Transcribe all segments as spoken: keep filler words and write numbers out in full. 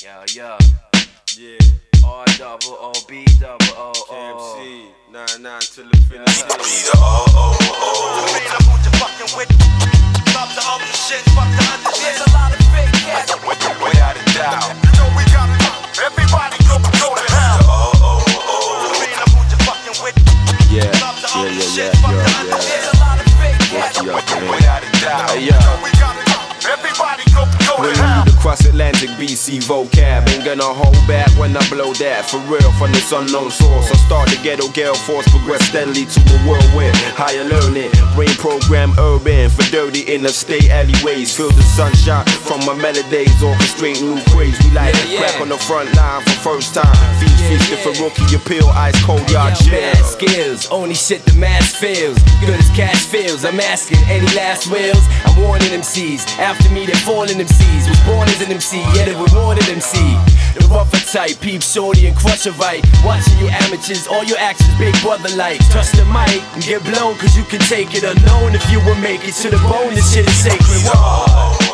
Yo, yo. Yeah. R double O, B double O, K M O. C, nine nine till infinity. Be the O, O, O. Read up who you fucking with. Love the other shit, fuck the other shit. There's a lot of fake cats. Without a doubt. You know we got it. Everybody go, go to hell. Oh, oh, oh. Read up who you fucking with. Yeah, Love the yeah, other yeah, shit, yeah, fuck the yeah, other yeah. shit. There's a lot of fake cats. Yo, man. Without a doubt. Hey, You yo. know we got it. Everybody go, go to Bringing hell. you the cross Atlantic B C vocab. Ain't gonna hold back when I blow that. For real, from this unknown source. I start the ghetto gale force, progress steadily to a whirlwind. Higher learning, brain program urban. For dirty interstate alleyways. Feel the sunshine from my melodies. Orchestrate new craze. We like Yeah, to yeah. crack on the front line for first time. Feast, feast, for rookie appeal. Ice cold yard Yo, chill. mad skills, only shit the mass feels. Good as cash feels, I'm asking any last wills. I'm warning M Cs, after me they're falling M Cs. Was born as an M C, yeah they were wanted M C. The rougher type, peep shorty and crush a right. Watching you amateurs, all your actions big brother like. Trust the mic and get blown cause you can take it unknown. If you will make it to the bone, this shit is sacred. Whoa.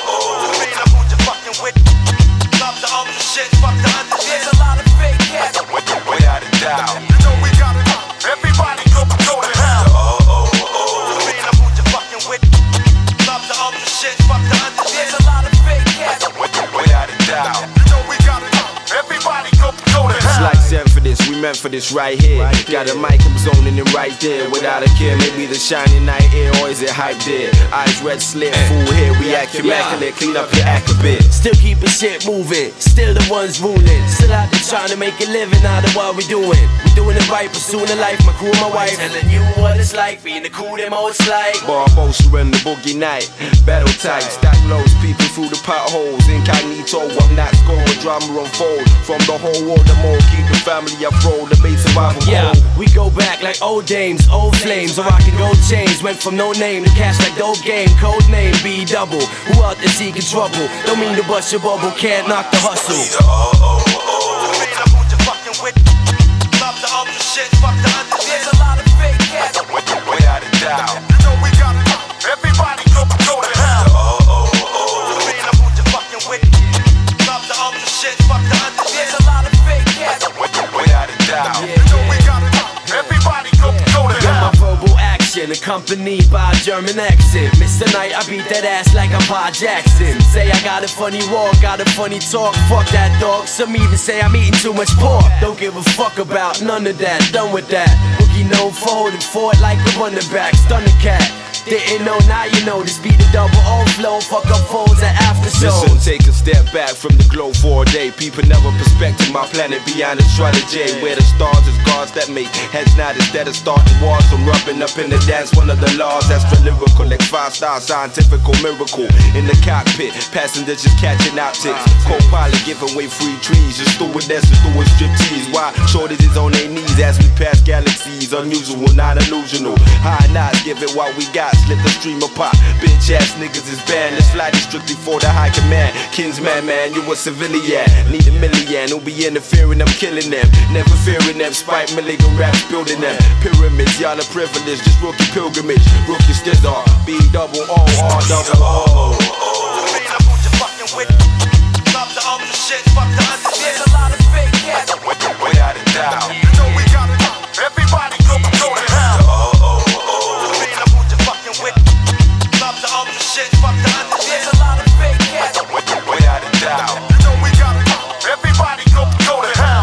Read up who you fucking with. Love the other shit, fuck the other shit. There's a lot of fake cats. Without a doubt. You know we got it. Everybody go, go to hell. Oh, oh, oh. Read up who you fucking with. Love the other shit, fuck the other shit. There's a lot of fake cats. Without a doubt. You know we got it. Everybody go, go to It's hell. like sent for this, we meant for this right here. Got a mic, I'm zoning it right there. Without a care, maybe the shining night air, or is it hype there? Eyes red slit, full hair, we act immaculate. Clean up your act a bit. Still keeping shit moving, still the ones ruling. Still out there trying to make a living out of what we doing. We doing it right, pursuing the life, my crew, my wife. Telling you what it's like, being the cool, them all it's like. Barbosa and the boogie night. Battle tight, stack lows, peeping through the potholes. Incognito, I'm not scoring, drama unfold. From the whole world, the more keep the family afloat. The base survival Yeah, code. we go back like old dames, old flames, or I can go change. Went from no name to cash like dope game, code name B double. Who out there seeking trouble? Don't mean to bust your bubble, can't knock the Be hustle. the O, O, O. Read up who you fucking with. Love the other shit, fuck the other shit. There's a lot of fake cats. Without a doubt. You know we got it. Everybody go, go to hell. Oh, oh, oh. Read up who you fucking with. Love the other shit, fuck the other shit. There's a lot of fake cats. Without a doubt. You know we got it. Everybody go, go to Got my hell. verbal action accompanied by a German accent. Mister Knight, I beat that ass like I'm Pa Jackson. Say I got a funny walk, got a funny talk. Fuck that dog. Some even say I'm eating too much pork. Don't give a fuck about none of that. Done with that. Boogie known for holding fort like a running back. Stun the cat. Didn't know, now you know. This beat the double O flow. Fuck up folds at after shows. Listen, take a step back from the glow for a day. People never perspective my planet beyond astrology. Where the stars is gods that make heads nod instead of starting wars. I'm rubbing up in the dance, one of the laws. Extra lyrical, like five star scientific miracle. In the cockpit, passengers just catching optics. Co-pilot giving away free trees. Your stewardess is doing striptease. Why shorties is on their knees as we pass galaxies. Unusual, not illusional. High knots, give it what we got. Slip the stream of pop. Bitch ass niggas is banned. This flight is strictly for the high command. Kinsman, man, you a civilian. Need a million who be interfering, I'm killing them. Never fearing them. Spike milligan raps building them. Pyramids, y'all are privileged. Just rookie pilgrimage. Rookie stizzle. B double O, R double O. Read up who you fucking with. Love the other shit, fuck the other shit. There's a lot of fake cats. Without a doubt. You know we got it. Everybody go, go to hell. Oh, oh, oh. Read up who you fucking with. Love the other shit, fuck the other shit. There's a lot of fake cats. Without a doubt. You know we got it. Everybody go, go to hell.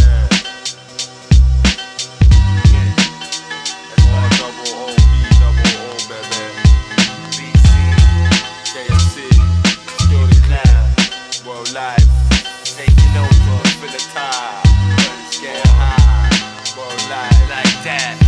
R double O, B double O, baby. B C, K M C, still the clown. World life, taking over for the time. Scale high. World life. like that.